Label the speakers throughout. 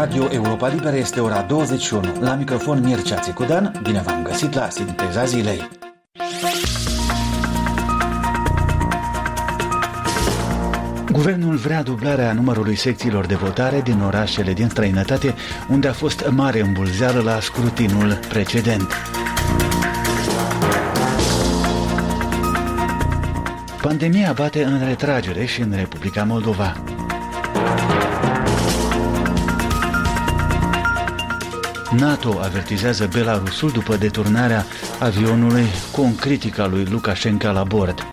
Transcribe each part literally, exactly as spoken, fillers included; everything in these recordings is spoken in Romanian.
Speaker 1: Radio Europa Liberă este ora douăzeci și unu. La microfon Mircea Țicudan, bine v-am găsit la Sinteza Zilei. Guvernul vrea dublarea numărului secțiilor de votare din orașele din străinătate, unde a fost mare îmbulzeală la scrutinul precedent. Pandemia bate în retragere și în Republica Moldova. NATO avertizează Belarusul după deturnarea avionului cu o critică a lui Lukashenko la bord.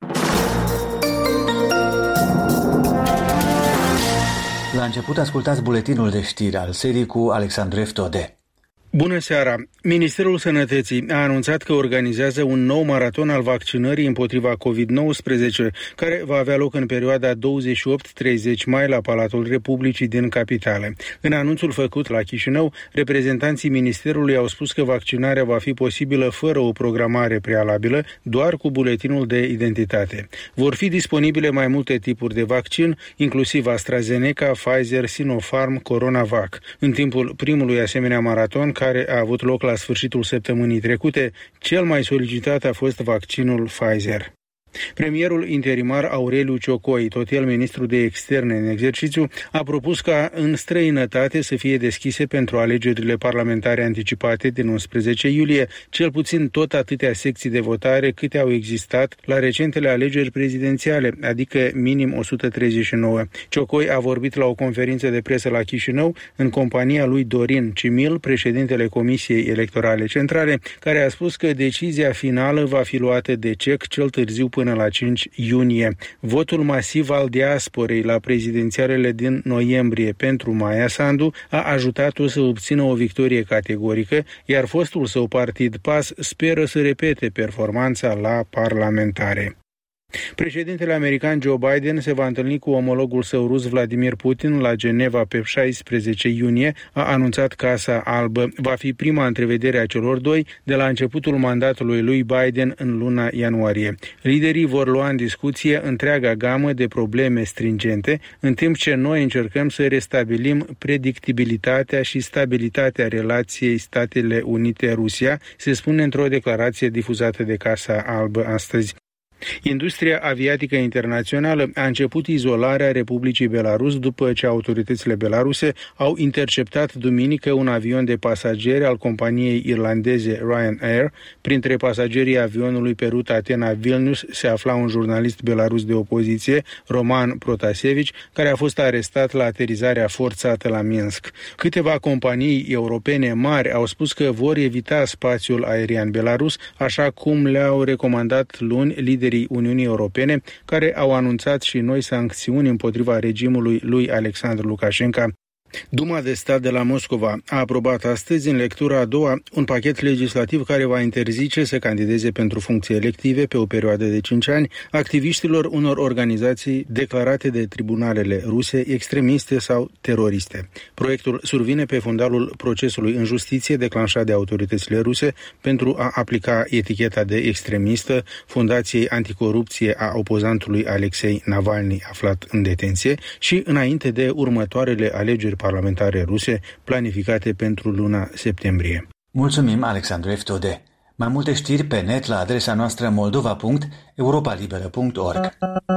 Speaker 1: La început ascultați buletinul de știri al serii cu Alexandru Eftode.
Speaker 2: Bună seara! Ministerul Sănătății a anunțat că organizează un nou maraton al vaccinării împotriva covid nouăsprezece, care va avea loc în perioada douăzeci și opt treizeci mai la Palatul Republicii din capitală. În anunțul făcut la Chișinău, reprezentanții Ministerului au spus că vaccinarea va fi posibilă fără o programare prealabilă, doar cu buletinul de identitate. Vor fi disponibile mai multe tipuri de vaccin, inclusiv AstraZeneca, Pfizer, Sinopharm, Coronavac. În timpul primului asemenea maraton, care a avut loc la sfârșitul săptămânii trecute, cel mai solicitat a fost vaccinul Pfizer. Premierul interimar Aureliu Ciocoi, tot el ministru de externe în exercițiu, a propus ca în străinătate să fie deschise pentru alegerile parlamentare anticipate din unsprezece iulie, cel puțin tot atâtea secții de votare câte au existat la recentele alegeri prezidențiale, adică minim o sută treizeci și nouă. Ciocoi a vorbit la o conferință de presă la Chișinău în compania lui Dorin Cimil, președintele Comisiei Electorale Centrale, care a spus că decizia finală va fi luată de C E C cel târziu până la cinci iunie. Votul masiv al diasporei la prezidențialele din noiembrie pentru Maia Sandu a ajutat-o să obțină o victorie categorică, iar fostul său partid P A S speră să repete performanța la parlamentare. Președintele american Joe Biden se va întâlni cu omologul său rus Vladimir Putin la Geneva pe șaisprezece iunie, a anunțat Casa Albă. Va fi prima întrevedere a celor doi de la începutul mandatului lui Biden în luna ianuarie. Liderii vor lua în discuție întreaga gamă de probleme stringente, în timp ce noi încercăm să restabilim predictibilitatea și stabilitatea relației Statele Unite-Rusia, se spune într-o declarație difuzată de Casa Albă astăzi. Industria aviatică internațională a început izolarea Republicii Belarus după ce autoritățile belaruse au interceptat duminică un avion de pasageri al companiei irlandeze Ryanair. Printre pasagerii avionului pe ruta Atena-Vilnius se afla un jurnalist belarus de opoziție, Roman Protasevici, care a fost arestat la aterizarea forțată la Minsk. Câteva companii europene mari au spus că vor evita spațiul aerian belarus, așa cum le-au recomandat luni liderii Uniunii Europene, care au anunțat și noi sancțiuni împotriva regimului lui Alexandru Lukashenko. Duma de stat de la Moscova a aprobat astăzi, în lectura a doua, un pachet legislativ care va interzice să candideze pentru funcții elective pe o perioadă de cinci ani activiștilor unor organizații declarate de tribunalele ruse extremiste sau teroriste. Proiectul survine pe fundalul procesului în justiție declanșat de autoritățile ruse pentru a aplica eticheta de extremistă Fundației Anticorupție a opozantului Alexei Navalny, aflat în detenție, și înainte de următoarele alegeri parlamentare ruse planificate pentru luna septembrie.
Speaker 1: Mulțumim, Alexandru Eftode. Mai multe știri pe net la adresa noastră moldova punct europa liberă punct org.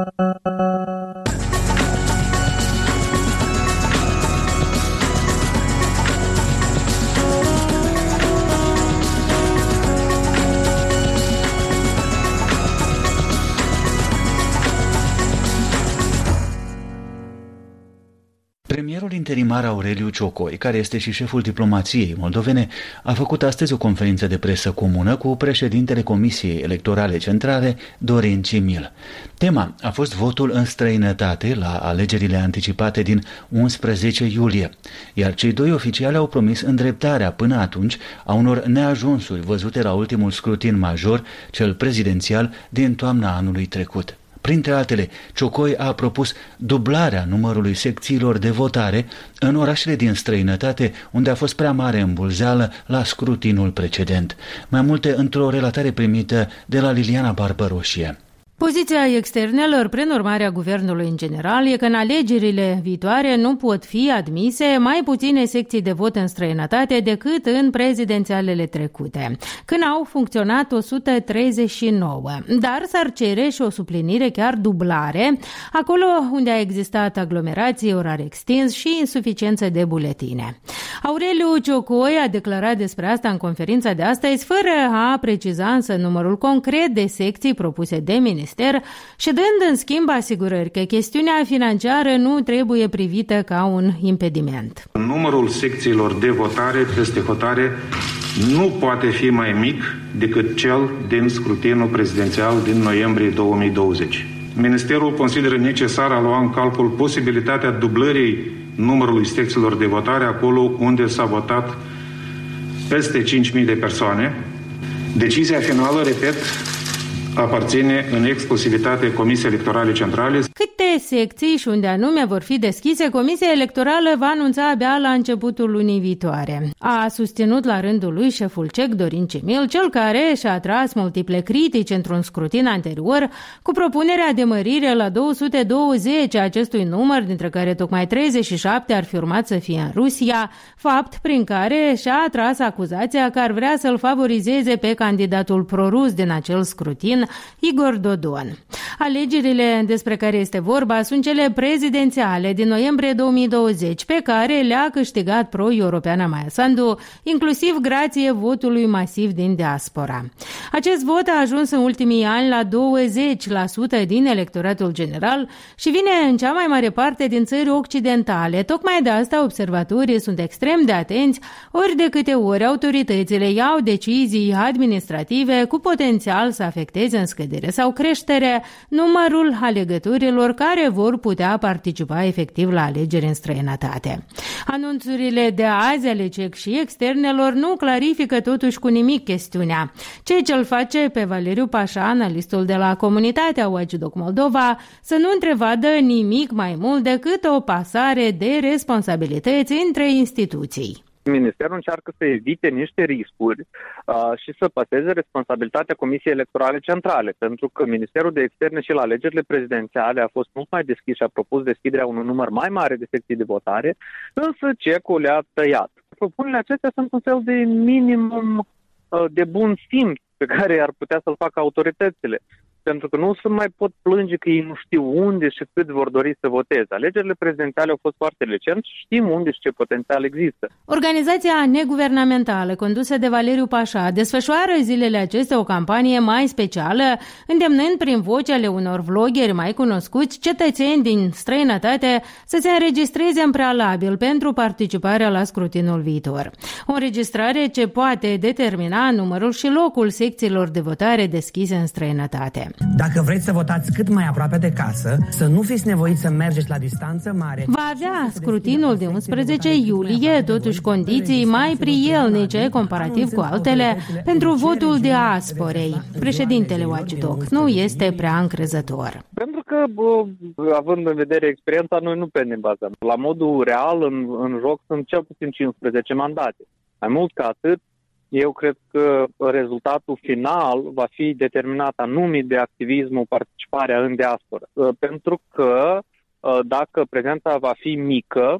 Speaker 1: Premierul interimar Aureliu Ciocoi, care este și șeful diplomației moldovene, a făcut astăzi o conferință de presă comună cu președintele Comisiei Electorale Centrale, Dorin Cimil. Tema a fost votul în străinătate la alegerile anticipate din unsprezece iulie, iar cei doi oficiali au promis îndreptarea până atunci a unor neajunsuri văzute la ultimul scrutin major, cel prezidențial, din toamna anului trecut. Printre altele, Ciocoi a propus dublarea numărului secțiilor de votare în orașele din străinătate, unde a fost prea mare îmbulzeală la scrutinul precedent. Mai multe într-o relatare primită de la Liliana Barbaroșie.
Speaker 3: Poziția externelor, prin urmarea guvernului în general, e că în alegerile viitoare nu pot fi admise mai puține secții de vot în străinătate decât în prezidențialele trecute, când au funcționat o sută treizeci și nouă. Dar s-ar cere și o suplinire, chiar dublare, acolo unde a existat aglomerații, orar extins și insuficiență de buletine. Aureliu Ciocoi a declarat despre asta în conferința de astăzi, fără a preciza însă numărul concret de secții propuse de minister și dând în schimb asigurări că chestiunea financiară nu trebuie privită ca un impediment.
Speaker 4: Numărul secțiilor de votare peste hotare nu poate fi mai mic decât cel din scrutinul prezidențial din noiembrie două mii douăzeci. Ministerul consideră necesar a lua în calcul posibilitatea dublării numărului secțiilor de votare acolo unde s-a votat peste cinci mii de persoane. Decizia finală, repet, aparține în exclusivitate Comisiei Electorale Centrale.
Speaker 3: Câte secții și unde anume vor fi deschise, Comisia Electorală va anunța abia la începutul lunii viitoare. A susținut la rândul lui șeful C E C, Dorin Cimil, cel care și-a atras multiple critici într-un scrutin anterior, cu propunerea de mărire la două sute douăzeci a acestui număr, dintre care tocmai treizeci și șapte ar fi urmat să fie în Rusia, fapt prin care și-a atras acuzația că ar vrea să-l favorizeze pe candidatul prorus din acel scrutin, Igor Dodon. Alegerile despre care este vorba sunt cele prezidențiale din noiembrie două mii douăzeci, pe care le-a câștigat pro-europeana Maia Sandu, inclusiv grație votului masiv din diaspora. Acest vot a ajuns în ultimii ani la douăzeci la sută din electoratul general și vine în cea mai mare parte din țări occidentale. Tocmai de asta observatorii sunt extrem de atenți ori de câte ori autoritățile iau decizii administrative cu potențial să afecteze în scădere sau creștere numărul alegătorilor care vor putea participa efectiv la alegeri în străinătate. Anunțurile de azi ale C E C și externelor nu clarifică totuși cu nimic chestiunea, ceea ce îl face pe Valeriu Pașa, analistul de la Comunitatea Watchdog Moldova, să nu întrevadă nimic mai mult decât o pasare de responsabilități între instituții.
Speaker 5: Ministerul încearcă să evite niște riscuri uh, și să păseze responsabilitatea Comisiei Electorale Centrale, pentru că Ministerul de Externe și la alegerile prezidențiale a fost mult mai deschis și a propus deschiderea unui număr mai mare de secții de votare, însă C E C-ul le-a tăiat. Propunerile acestea sunt un fel de minimum uh, de bun simț pe care ar putea să-l facă autoritățile, pentru că nu se mai pot plânge că ei nu știu unde și cât vor dori să voteze. Alegerile prezidențiale au fost foarte recent și știm unde și ce potențial există.
Speaker 3: Organizația neguvernamentală condusă de Valeriu Pașa desfășoară zilele acestea o campanie mai specială, îndemnând prin voce ale unor vloggeri mai cunoscuți cetățeni din străinătate să se înregistreze în prealabil pentru participarea la scrutinul viitor. O înregistrare ce poate determina numărul și locul secțiilor de votare deschise în străinătate.
Speaker 6: Dacă vreți să votați cât mai aproape de casă, să nu fiți nevoiți să mergeți la distanță mare.
Speaker 3: Va avea scrutinul de unsprezece iulie, totuși condiții mai prielnice comparativ cu altele pentru votul diasporei. Președintele Watchdog nu este prea încrezător.
Speaker 5: Pentru că, bă, având în vedere experiența, noi nu pe ne bazăm. La modul real, în, în joc sunt cel puțin cincisprezece mandate. Mai mult ca atât, eu cred că rezultatul final va fi determinat anume de activismul, participarea în diaspora. Pentru că dacă prezența va fi mică,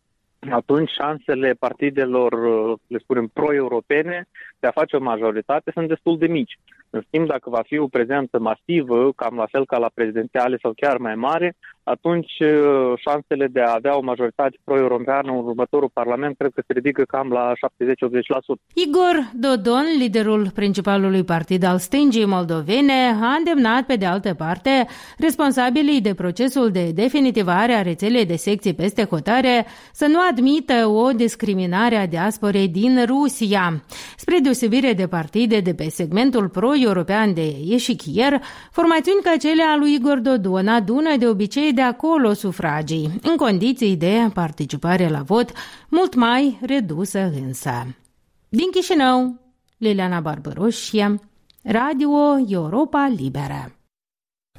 Speaker 5: atunci șansele partidelor, le spunem, pro-europene de a face o majoritate sunt destul de mici. În schimb, dacă va fi o prezență masivă, cam la fel ca la prezidențiale sau chiar mai mare, atunci șansele de a avea o majoritate pro-europeană în următorul parlament cred că se ridică cam la șaptezeci-optzeci la sută.
Speaker 3: Igor Dodon, liderul principalului partid al stângii moldovene, a îndemnat pe de altă parte responsabilii de procesul de definitivare a rețelei de secții peste hotare să nu admită o discriminare a diasporei din Rusia. Spre deosebire de partide de pe segmentul pro-european de Ieșichier, formațiuni ca cele a lui Igor Dodon adună de obicei de acolo sufragii, în condiții de participare la vot mult mai redusă însă. Din Chișinău, Liliana Barbaroșie, Radio Europa Liberă.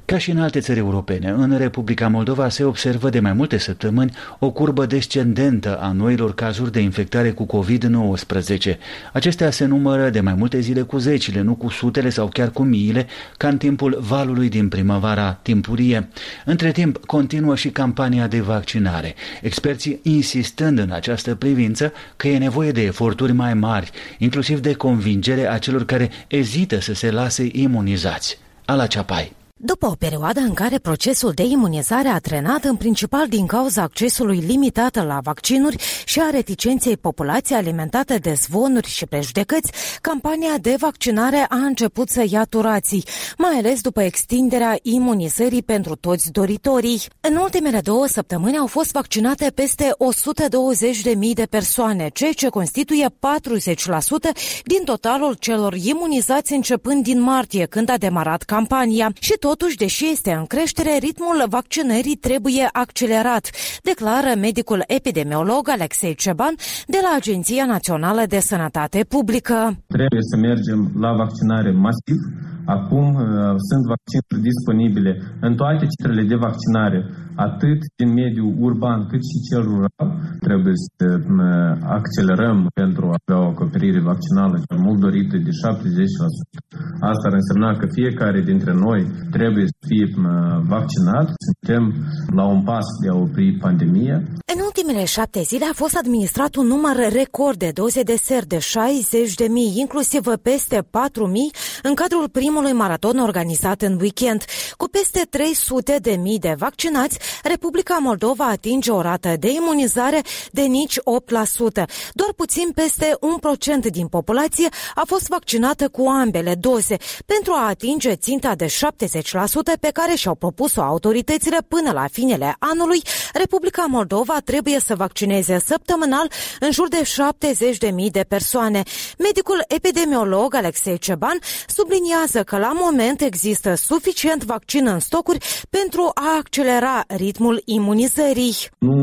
Speaker 1: Ca și în alte țări europene, în Republica Moldova se observă de mai multe săptămâni o curbă descendentă a noilor cazuri de infectare cu covid nouăsprezece. Acestea se numără de mai multe zile cu zecile, nu cu sutele sau chiar cu miile, ca în timpul valului din primăvara timpurie. Între timp, continuă și campania de vaccinare, experții insistând în această privință că e nevoie de eforturi mai mari, inclusiv de convingere a celor care ezită să se lase imunizați. Ala Ceapai.
Speaker 7: După o perioadă în care procesul de imunizare a trenat în principal din cauza accesului limitat la vaccinuri și a reticenței populației alimentate de zvonuri și prejudecăți, campania de vaccinare a început să ia turații, mai ales după extinderea imunizării pentru toți doritorii. În ultimele două săptămâni au fost vaccinate peste o sută douăzeci de mii de persoane, ceea ce constituie patruzeci la sută din totalul celor imunizați începând din martie, când a demarat campania. Și totuși, deși este în creștere, ritmul vaccinării trebuie accelerat, declară medicul epidemiolog Alexei Ceban de la Agenția Națională de Sănătate Publică.
Speaker 8: Trebuie să mergem la vaccinare masiv. Acum uh, sunt vaccinuri disponibile în toate centrele de vaccinare, atât din mediul urban cât și cel rural. Trebuie să uh, accelerăm pentru a avea o acoperire vaccinală mult dorită de șaptezeci la sută. Asta ar însemna că fiecare dintre noi trebuie să fie uh, vaccinat. Suntem la un pas de a opri pandemia.
Speaker 7: În ultimele șapte zile a fost administrat un număr record de doze de ser de șaizeci de mii, inclusiv peste patru mii în cadrul primului maraton organizat în weekend. Cu peste trei sute de mii de vaccinați, Republica Moldova atinge o rată de imunizare de nici opt la sută. Doar puțin peste un procent din populație a fost vaccinată cu ambele doze, pentru a atinge ținta de șaptezeci la sută pe care și-au propus-o autoritățile până la finele anului. Republica Moldova trebuie să vaccineze săptămânal în jur de șaptezeci de mii de persoane. Medicul epidemiolog Alexei Ceban subliniază că la moment există suficient vaccin în stocuri pentru a accelera ritmul imunizării.
Speaker 8: Nu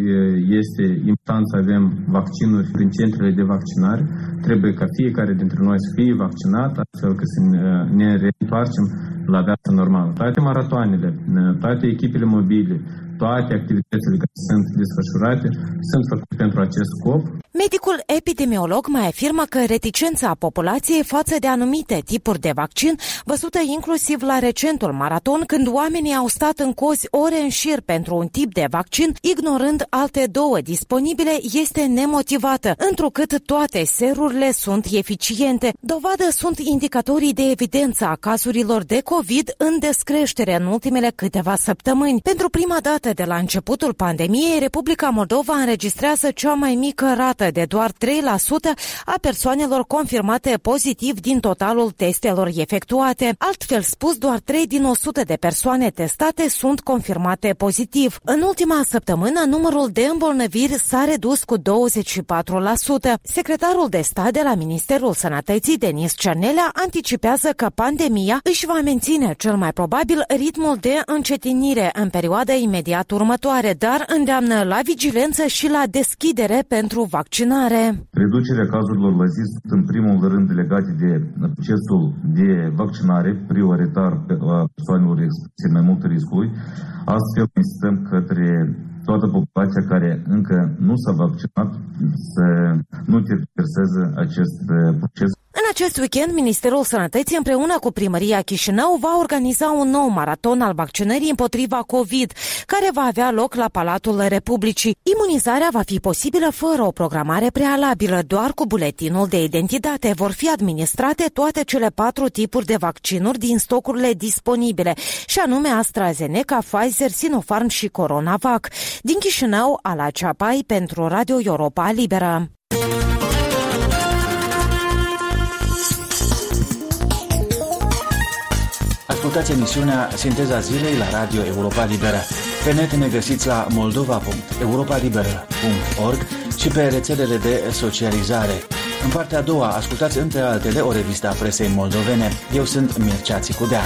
Speaker 8: este important să avem vaccinuri prin centrele de vaccinare. Trebuie ca fiecare dintre noi să fie vaccinat, astfel că să ne reîntoarcem la viața normală. Toate maratoanele, toate echipele mobile, toate activitățile care sunt desfășurate sunt făcute pentru acest scop.
Speaker 7: Medicul epidemiolog mai afirmă că reticența populației față de anumite tipuri de vaccin, văzută inclusiv la recentul maraton, când oamenii au stat în cozi ore în șir pentru un tip de vaccin, ignorând alte două disponibile, este nemotivată, întrucât toate serurile sunt eficiente. Dovadă sunt indicatorii de evidență a cazurilor de COVID în descreștere în ultimele câteva săptămâni. Pentru prima dată de la începutul pandemiei, Republica Moldova înregistrează cea mai mică rată de doar trei la sută a persoanelor confirmate pozitiv din totalul testelor efectuate. Altfel spus, doar trei din o sută de persoane testate sunt confirmate pozitiv. În ultima săptămână, numărul de îmbolnăviri s-a redus cu douăzeci și patru la sută. Secretarul de stat de la Ministerul Sănătății, Denis Cernelea, anticipează că pandemia își va menține cel mai probabil ritmul de încetinire în perioada imediat următoare, dar îndeamnă la vigilență și la deschidere pentru vaccinare.
Speaker 9: Reducerea cazurilor la zi sunt în primul rând legate de procesul de vaccinare prioritar a persoanelor expuse mai mult riscului. Astfel, insistăm către toată populația care încă nu s-a vaccinat să nu tergiverseze acest proces.
Speaker 7: În acest weekend, Ministerul Sănătății împreună cu Primăria Chișinău va organiza un nou maraton al vaccinării împotriva COVID, care va avea loc la Palatul Republicii. Imunizarea va fi posibilă fără o programare prealabilă, doar cu buletinul de identitate. Vor fi administrate toate cele patru tipuri de vaccinuri din stocurile disponibile, și anume AstraZeneca, Pfizer, Sinopharm și Coronavac. Din Chișinău, Ala Ceapai pentru Radio Europa Liberă.
Speaker 1: Ascultați emisiunea Sinteza Zilei la Radio Europa Liberă. Pe net ne găsiți la moldova punct europa liberă punct org și pe rețelele de socializare. În partea a doua, ascultați între altele o revistă a presei moldovene. Eu sunt Mircea Țicudean.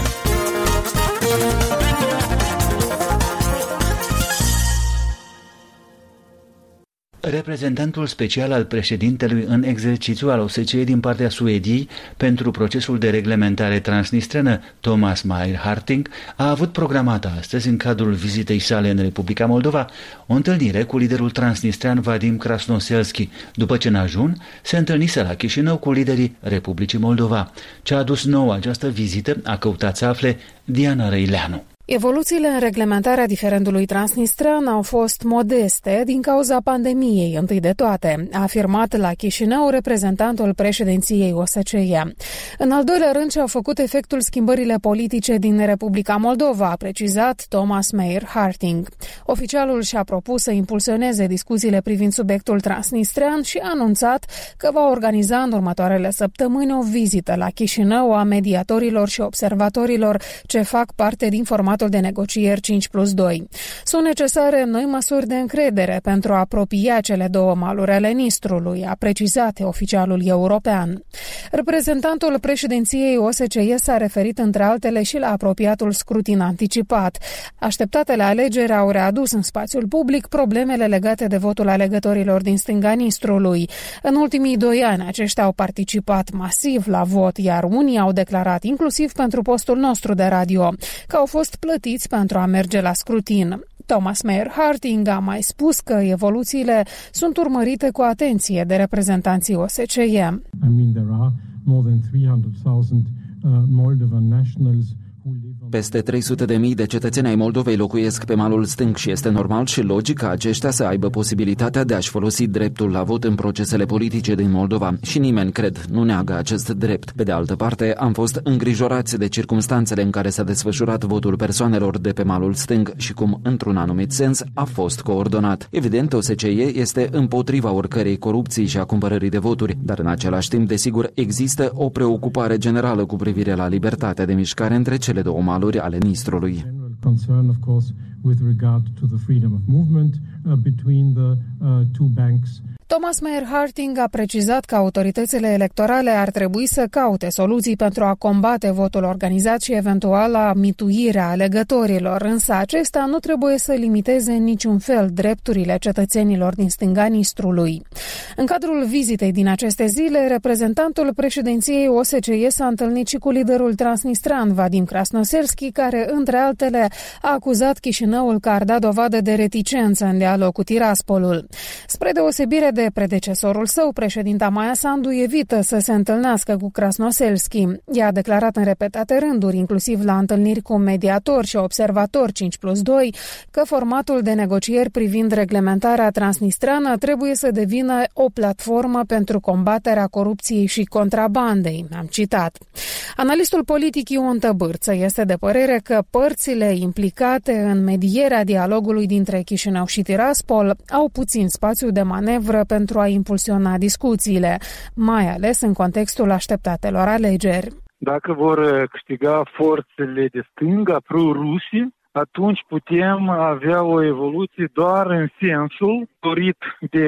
Speaker 1: Reprezentantul special al președintelui în exercițiu al O S C E din partea Suediei pentru procesul de reglementare transnistrenă, Thomas Meyer Harting, a avut programată astăzi, în cadrul vizitei sale în Republica Moldova, o întâlnire cu liderul transnistrean Vadim Krasnoselski, după ce în ajun se întâlnise la Chișinău cu liderii Republicii Moldova. Ce a adus nou această vizită a căutat să afle Diana Răileanu.
Speaker 10: Evoluțiile în reglementarea diferendului transnistrean au fost modeste din cauza pandemiei, întâi de toate, a afirmat la Chișinău reprezentantul președinției O S C E. În al doilea rând, și-au făcut efectul schimbările politice din Republica Moldova, a precizat Thomas Meyer Harting. Oficialul și-a propus să impulsioneze discuțiile privind subiectul transnistrean și a anunțat că va organiza în următoarele săptămâni o vizită la Chișinău a mediatorilor și observatorilor ce fac parte din formatul de negocieri cinci plus doi. Sunt necesare noi măsuri de încredere pentru a apropia cele două maluri ale Nistrului, a precizat oficialul european. Reprezentantul președinției O S C E s-a referit între altele și la apropiatul scrutin anticipat. Așteptatele alegeri au readus în spațiul public problemele legate de votul alegătorilor din stânga Nistrului. În ultimii doi ani aceștia au participat masiv la vot, iar unii au declarat, inclusiv pentru postul nostru de radio, că au fost plătiți pentru a merge la scrutin. Thomas Meyer Harting a mai spus că evoluțiile sunt urmărite cu atenție de reprezentanții O S C E. I mean, there are more than three hundred thousand uh, Moldovan nationals.
Speaker 11: Peste trei sute de mii de cetățeni ai Moldovei locuiesc pe malul stâng și este normal și logic ca aceștia să aibă posibilitatea de a-și folosi dreptul la vot în procesele politice din Moldova și nimeni, cred, nu neagă acest drept. Pe de altă parte, am fost îngrijorați de circumstanțele în care s-a desfășurat votul persoanelor de pe malul stâng și cum, într-un anumit sens, a fost coordonat. Evident, O S C E este împotriva oricărei corupții și a cumpărării de voturi, dar în același timp, desigur, există o preocupare generală cu privire la libertatea de mișcare între cele două maluri ale Nistrului.
Speaker 12: Concern, of course, with regard to the freedom of movement uh, between the uh, two banks.
Speaker 10: Thomas Meyer Harting a precizat că autoritățile electorale ar trebui să caute soluții pentru a combate votul organizat și eventuala mituire a alegătorilor, însă acesta nu trebuie să limiteze în niciun fel drepturile cetățenilor din stânga Nistrului. În cadrul vizitei din aceste zile, reprezentantul președinției O S C E s-a întâlnit și cu liderul transnistrean Vadim Krasnoselski, care, între altele, a acuzat Chișinăul că ar da dovadă de reticență în dialog cu Tiraspolul. Spre deosebire de predecesorul său, președinta Maia Sandu evită să se întâlnească cu Krasnoselski. Ea a declarat în repetate rânduri, inclusiv la întâlniri cu mediatori și observatori cinci plus doi, că formatul de negocieri privind reglementarea transnistreană trebuie să devină o platformă pentru combaterea corupției și contrabandei. Am citat. Analistul politic Ion Tăbârță este de părere că părțile implicate în medierea dialogului dintre Chișinău și Tiraspol au puțin spațiu de manevră pentru a impulsiona discuțiile, mai ales în contextul așteptatelor alegeri.
Speaker 13: Dacă vor câștiga forțele de stânga pro-rusi, atunci putem avea o evoluție doar în sensul dorit de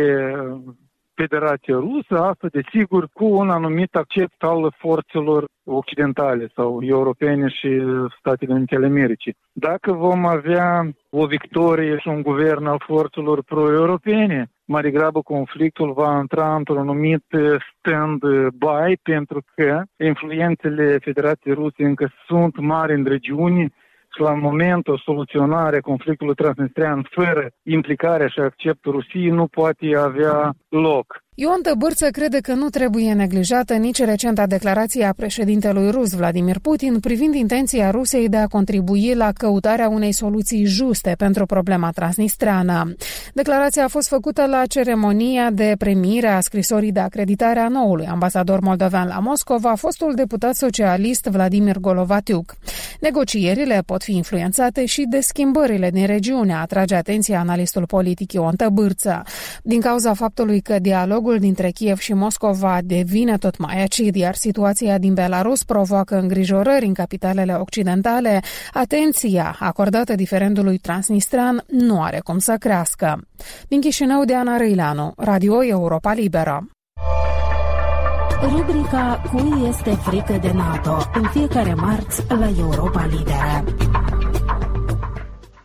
Speaker 13: Federația Rusă, asta desigur cu un anumit accept al forțelor occidentale sau europene și Statele Unite ale Americii. Dacă vom avea o victorie și un guvern al forțelor pro-europene, mai degrabă conflictul va intra într-un anumit stand-by, pentru că influențele Federației Ruse încă sunt mari în regiune și la momentul soluționarea conflictului transnistrean fără implicarea și acceptul Rusiei nu poate avea loc.
Speaker 10: Ion Tăbârță crede că nu trebuie neglijată nici recenta declarație a președintelui rus Vladimir Putin privind intenția Rusiei de a contribui la căutarea unei soluții juste pentru problema transnistreană. Declarația a fost făcută la ceremonia de primire a scrisorii de acreditare a noului ambasador moldovean la Moscova, fostul deputat socialist Vladimir Golovatiuk. Negocierile pot fi influențate și de schimbările din regiune, atrage atenția analistul politic Ion Tăbârță. Din cauza faptului că dialogul dintre Kiev și Moscova devine tot mai acid, iar situația din Belarus provoacă îngrijorări în capitalele occidentale, atenția acordată diferendului transnistrean nu are cum să crească. Din Chișinău, Diana Răileanu, Radio Europa Liberă.
Speaker 7: Rubrica Cui este frică de NATO, în fiecare marți la Europa Liberă.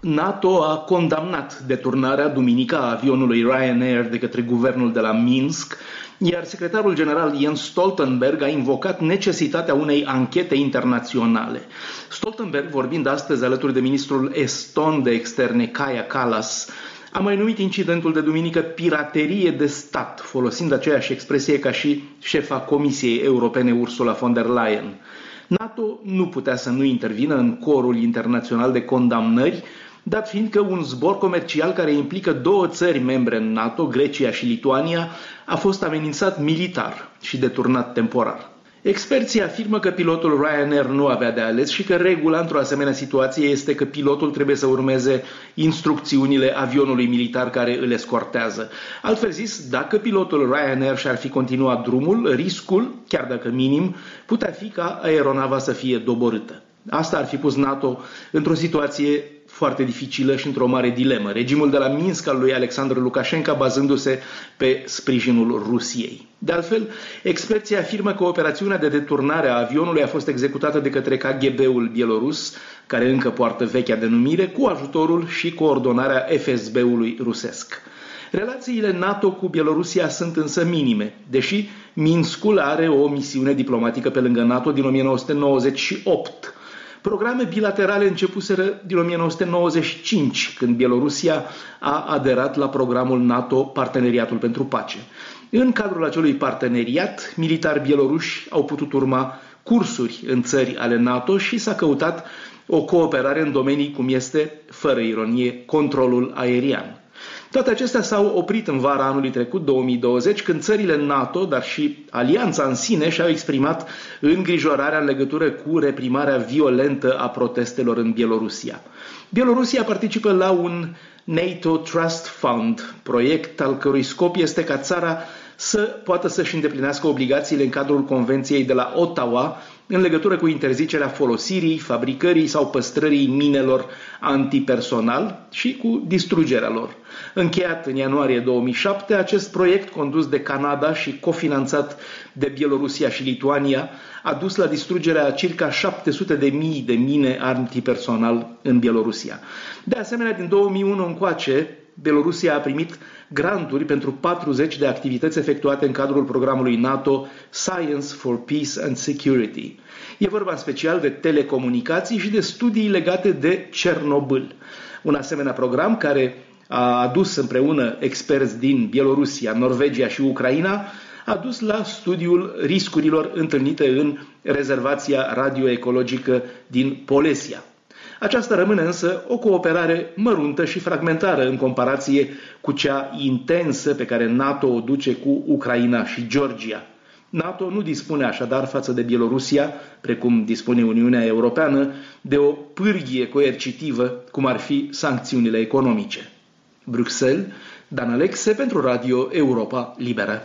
Speaker 14: NATO a condamnat deturnarea duminică a avionului Ryanair de către guvernul de la Minsk, iar secretarul general Jens Stoltenberg a invocat necesitatea unei anchete internaționale. Stoltenberg, vorbind astăzi alături de ministrul eston de externe Kaja Kallas, a mai numit incidentul de duminică piraterie de stat, folosind aceeași expresie ca și șefa Comisiei Europene Ursula von der Leyen. NATO nu putea să nu intervină în corul internațional de condamnări, dat fiind că un zbor comercial care implică două țări membre în NATO, Grecia și Lituania, a fost amenințat militar și deturnat temporar. Experții afirmă că pilotul Ryanair nu avea de ales și că regula într-o asemenea situație este că pilotul trebuie să urmeze instrucțiunile avionului militar care îl escortează. Altfel zis, dacă pilotul Ryanair și-ar fi continuat drumul, riscul, chiar dacă minim, putea fi ca aeronava să fie doborâtă. Asta ar fi pus NATO într-o situație foarte dificilă și într-o mare dilemă. Regimul de la Minsk al lui Alexandru Lukashenko bazându-se pe sprijinul Rusiei. De altfel, experții afirmă că operațiunea de deturnare a avionului a fost executată de către K G B-ul bielorus, care încă poartă vechea denumire, cu ajutorul și coordonarea F S B-ului rusesc. Relațiile NATO cu Bielorusia sunt însă minime, deși Minskul are o misiune diplomatică pe lângă NATO din o mie nouă sute nouăzeci și opt. Programe bilaterale începuseră din o mie nouă sute nouăzeci și cinci, când Bielorusia a aderat la programul NATO Parteneriatul pentru Pace. În cadrul acelui parteneriat, militari bieloruși au putut urma cursuri în țări ale NATO și s-a căutat o cooperare în domenii cum este, fără ironie, controlul aerian. Toate acestea s-au oprit în vara anului trecut, două mii douăzeci, când țările NATO, dar și alianța în sine, și-au exprimat îngrijorarea în legătură cu reprimarea violentă a protestelor în Bielorusia. Bielorusia participă la un NATO Trust Fund, proiect al cărui scop este ca țara să poată să-și îndeplinească obligațiile în cadrul Convenției de la Ottawa în legătură cu interzicerea folosirii, fabricării sau păstrării minelor antipersonal și cu distrugerea lor. Încheiat în ianuarie două mii șapte, acest proiect, condus de Canada și cofinanțat de Bielorusia și Lituania, a dus la distrugerea a circa șapte sute de mii de mine antipersonal în Bielorusia. De asemenea, din două mii unu încoace, Bielorusia a primit granturi pentru patruzeci de activități efectuate în cadrul programului NATO Science for Peace and Security. E vorba în special de telecomunicații și de studii legate de Cernobâl. Un asemenea program care a adus împreună experți din Bielorusia, Norvegia și Ucraina, a dus la studiul riscurilor întâlnite în rezervația radioecologică din Polesia. Aceasta rămâne însă o cooperare măruntă și fragmentară în comparație cu cea intensă pe care NATO o duce cu Ucraina și Georgia. NATO nu dispune așadar față de Bielorusia, precum dispune Uniunea Europeană, de o pârghie coercitivă, cum ar fi sancțiunile economice. Bruxelles, Dan Alexe pentru Radio Europa Liberă.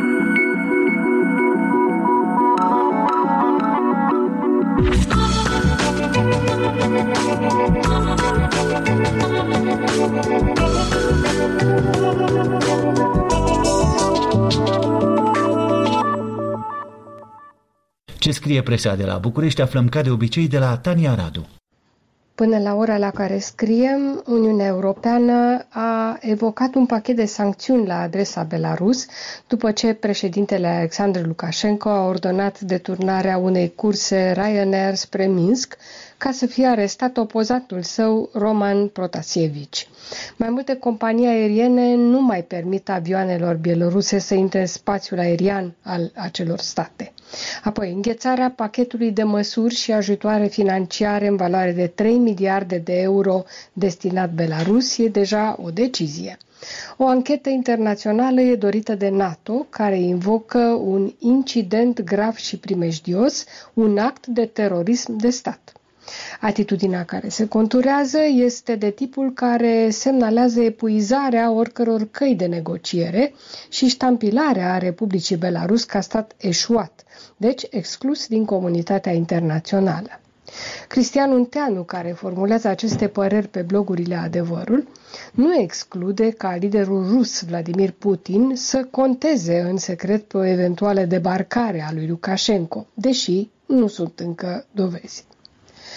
Speaker 1: Ce scrie presa de la București aflăm ca de obicei de la Tania Radu.
Speaker 15: Până la ora la care scriem, Uniunea Europeană a evocat un pachet de sancțiuni la adresa Belarus, după ce președintele Alexandru Lukashenko a ordonat deturnarea unei curse Ryanair spre Minsk, ca să fie arestat opozantul său, Roman Protasievici. Mai multe companii aeriene nu mai permit avioanelor bieloruse să intre în spațiul aerian al acelor state. Apoi, înghețarea pachetului de măsuri și ajutoare financiare în valoare de trei miliarde de euro destinat Belarus e deja o decizie. O anchetă internațională e dorită de NATO, care invocă un incident grav și primejdios, un act de terorism de stat. Atitudinea care se conturează este de tipul care semnalează epuizarea oricăror căi de negociere și ștampilarea Republicii Belarus ca stat eșuat, deci exclus din comunitatea internațională. Cristian Unteanu, care formulează aceste păreri pe blogurile Adevărul, nu exclude ca liderul rus Vladimir Putin să conteze în secret pe o eventuală debarcare a lui Lukashenko, deși nu sunt încă dovezi.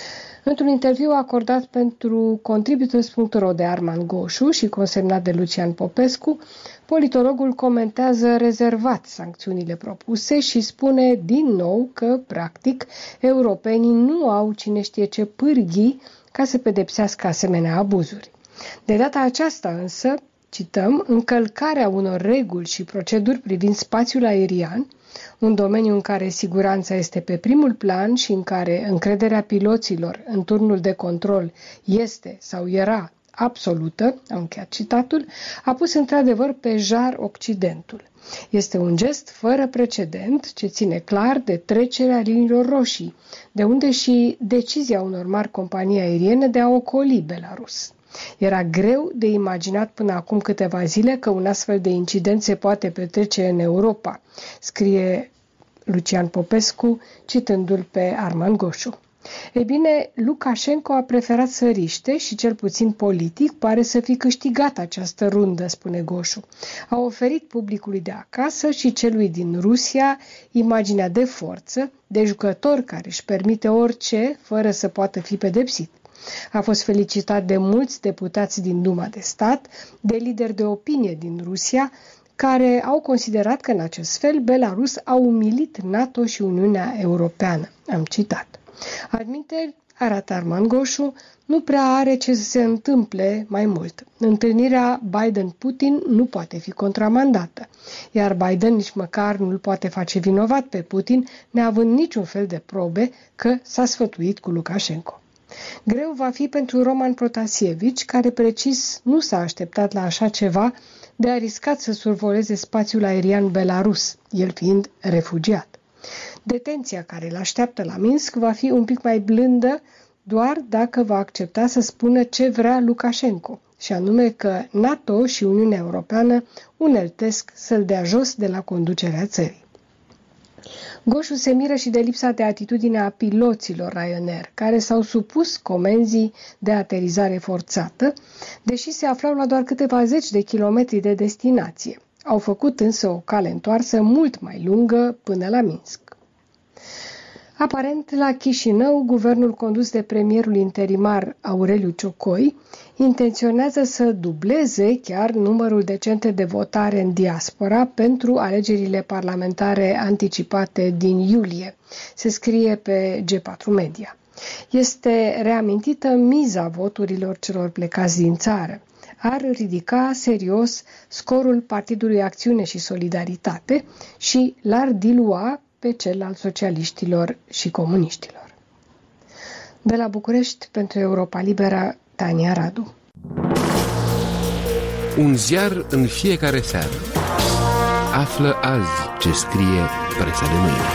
Speaker 15: Într-un interviu acordat pentru contributors punct ro de Arman Goșu și consemnat de Lucian Popescu, politologul comentează rezervat sancțiunile propuse și spune din nou că, practic, europenii nu au cine știe ce pârghii ca să pedepsească asemenea abuzuri. De data aceasta însă, cităm, încălcarea unor reguli și proceduri privind spațiul aerian, un domeniu în care siguranța este pe primul plan și în care încrederea piloților în turnul de control este sau era absolută, am încheiat citatul, a pus într-adevăr pe jar Occidentul. Este un gest fără precedent ce ține clar de trecerea liniilor roșii, de unde și decizia unor mari companii aeriene de a ocoli Belarus. Era greu de imaginat până acum câteva zile că un astfel de incident se poate petrece în Europa, scrie Lucian Popescu, citându-l pe Arman Goșu. Ei bine, Lukashenko a preferat să riște și, cel puțin politic, pare să fi câștigat această rundă, spune Goșu. A oferit publicului de acasă și celui din Rusia imaginea de forță, de jucător care își permite orice fără să poată fi pedepsit. A fost felicitat de mulți deputați din Duma de Stat, de lideri de opinie din Rusia, care au considerat că în acest fel Belarus a umilit NATO și Uniunea Europeană. Am citat. Adminteri, arată Arman Goșu, nu prea are ce să se întâmple mai mult. Întâlnirea Biden-Putin nu poate fi contramandată, iar Biden nici măcar nu îl poate face vinovat pe Putin, neavând niciun fel de probe că s-a sfătuit cu Lukashenko. Greu va fi pentru Roman Protasievici, care precis nu s-a așteptat la așa ceva, de a riscat să survoleze spațiul aerian belarus, el fiind refugiat. Detenția care îl așteaptă la Minsk va fi un pic mai blândă doar dacă va accepta să spună ce vrea Lukashenko, și anume că NATO și Uniunea Europeană uneltesc să-l dea jos de la conducerea țării. Goșu se miră și de lipsa de atitudine a piloților Ryanair, care s-au supus comenzii de aterizare forțată, deși se aflau la doar câteva zeci de kilometri de destinație. Au făcut însă o cale întoarsă mult mai lungă până la Minsk. Aparent, la Chișinău, guvernul condus de premierul interimar Aureliu Ciocoi intenționează să dubleze chiar numărul de centre de votare în diaspora pentru alegerile parlamentare anticipate din iulie, se scrie pe G patru Media. Este reamintită miza voturilor celor plecați din țară. Ar ridica serios scorul Partidului Acțiune și Solidaritate și l-ar dilua pe cel al socialiștilor și comuniștilor. De la București, pentru Europa Liberă, Tania Radu.
Speaker 16: Un ziar în fiecare seară. Află azi ce scrie presa de mâine.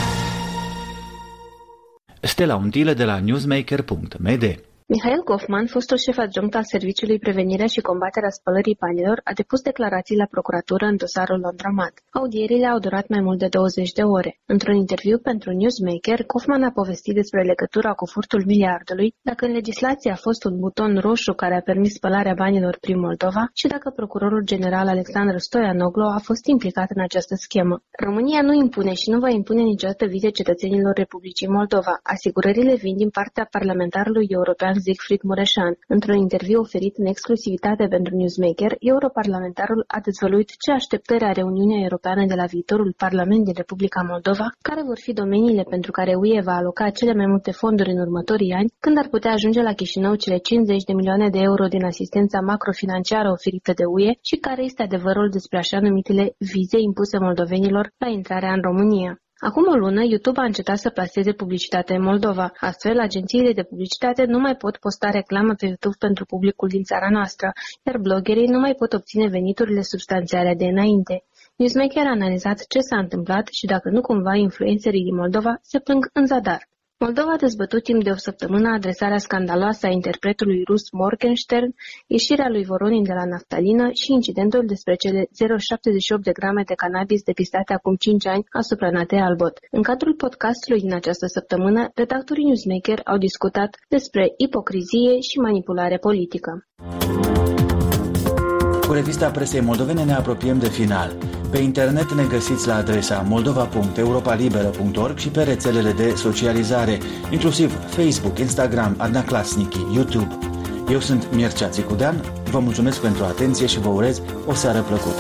Speaker 1: Stella Untilă de la newsmaker punct m d.
Speaker 17: Mihail Goffman, fostul șef adjunct al Serviciului Prevenirea și Combaterea Spălării Banilor, a depus declarații la procuratură în dosarul Laundromat. Audierile au durat mai mult de douăzeci de ore. Într-un interviu pentru Newsmaker, Goffman a povestit despre legătura cu furtul miliardului, dacă în legislație a fost un buton roșu care a permis spălarea banilor prin Moldova și dacă procurorul general Alexandru Stoianoglu a fost implicat în această schemă. România nu impune și nu va impune niciodată vize cetățenilor Republicii Moldova. Asigurările vin din partea parlamentarului european Siegfried Mureșan. Într-un interviu oferit în exclusivitate pentru Newsmaker, europarlamentarul a dezvăluit ce așteptări are Uniunea Europeană de la viitorul Parlament din Republica Moldova, care vor fi domeniile pentru care U E va aloca cele mai multe fonduri în următorii ani, când ar putea ajunge la Chișinău cele cincizeci de milioane de euro din asistența macrofinanciară oferită de U E și care este adevărul despre așa numitele vize impuse moldovenilor la intrarea în România. Acum o lună, YouTube a încetat să plaseze publicitate în Moldova. Astfel, agențiile de publicitate nu mai pot posta reclamă pe YouTube pentru publicul din țara noastră, iar bloggerii nu mai pot obține veniturile substanțiale de înainte. Newsmaker a analizat ce s-a întâmplat și dacă nu cumva influencerii din Moldova se plâng în zadar. Moldova a dezbătut timp de o săptămână adresarea scandaloasă a interpretului rus Morgenstern, ieșirea lui Voronin de la naftalină și incidentul despre cele zero virgulă șaptezeci și opt de grame de cannabis depistate acum cinci ani asupra Natei Albot. În cadrul podcastului din această săptămână, redactorii Newsmaker au discutat despre ipocrizie și manipulare politică.
Speaker 1: Cu revista presei moldovene ne apropiem de final. Pe internet ne găsiți la adresa moldova punct europa liberă punct org și pe rețelele de socializare, inclusiv Facebook, Instagram, Adnaclasnici, YouTube. Eu sunt Mircea Țicudean, vă mulțumesc pentru atenție și vă urez o seară plăcută.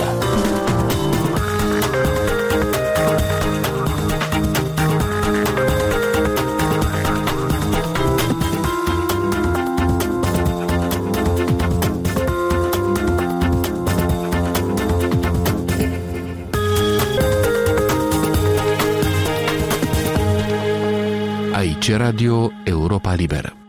Speaker 16: Aici Radio Europa Liberă.